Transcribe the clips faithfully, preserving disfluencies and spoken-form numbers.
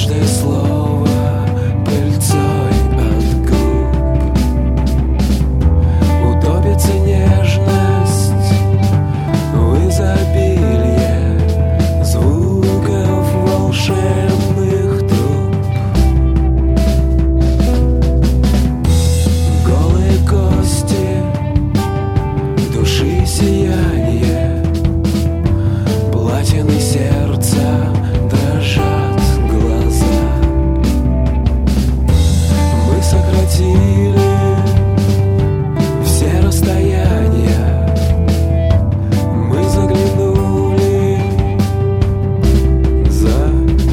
каждое слово пыльцой от губ. Утопится нежность в изобилие звуков волшебных труб. Голые кости, души сияние, платины сердца, дрожат глаза. Мы сократили все расстояния, мы заглянули за.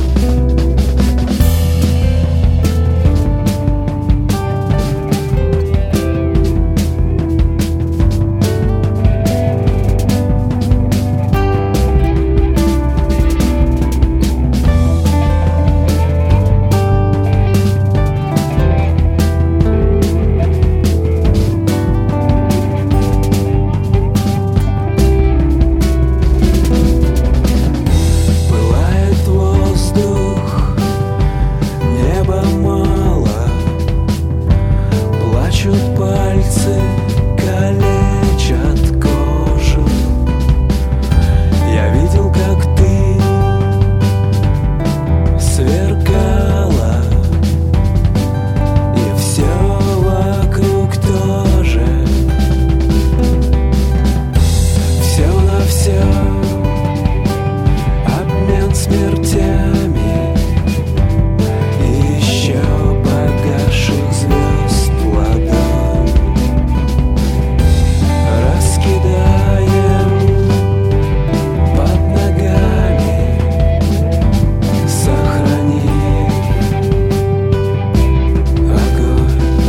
Пылает воздух, неба мало, плачут пальцы, калечат кожу. Я видел, как ты сверкала, и все вокруг тоже. Все на все, обмен смертями, и еще погасших звезд ладонь. Раскидаем под ногами, сохрани огонь.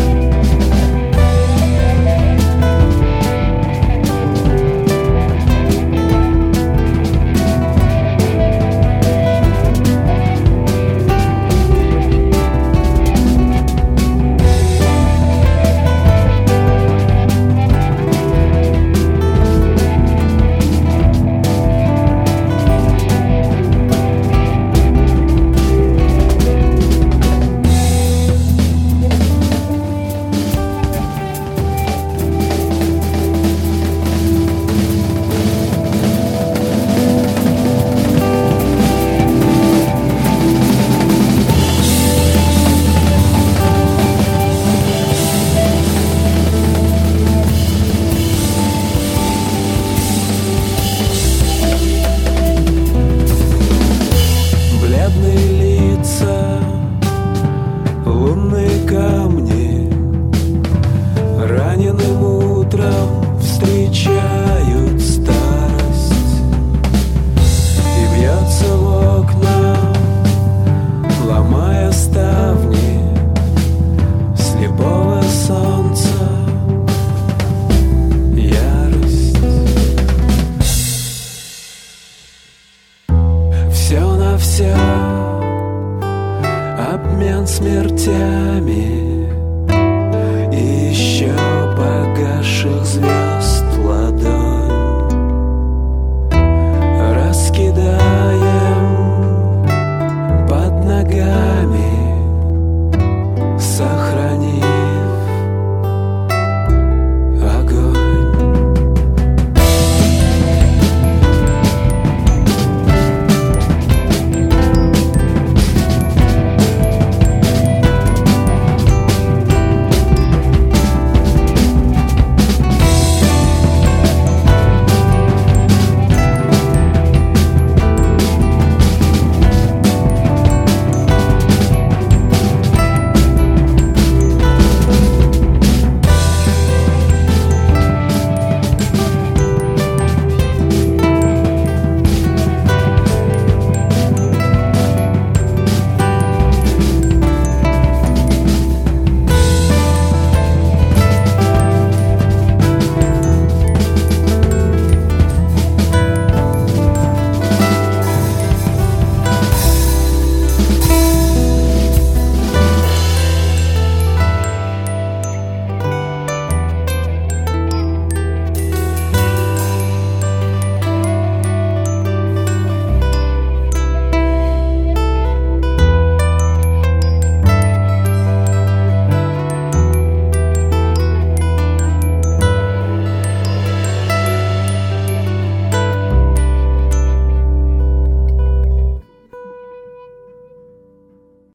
Бледные лица, лунные камни, раненым утром встречают старость. И бьется в окна, ломая ставни слепого солнца ярость. Все на все, обмен смертями, и еще погасших звезд.